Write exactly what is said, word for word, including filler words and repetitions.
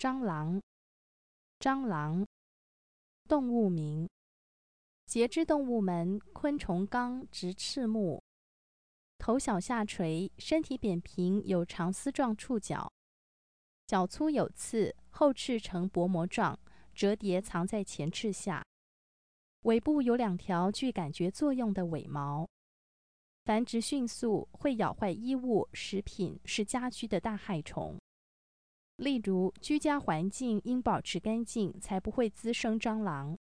蟑螂，蟑螂，动物名。节肢动物门昆虫纲直翅目，头小下垂，身体扁平，有长丝状触角，脚粗有刺，后翅呈薄膜状，折叠藏在前翅下。尾部有两条具感觉作用的尾毛。繁殖迅速，会咬坏衣物、食品，是家居的大害虫。例如，居家环境应保持干净，才不会滋生蟑螂。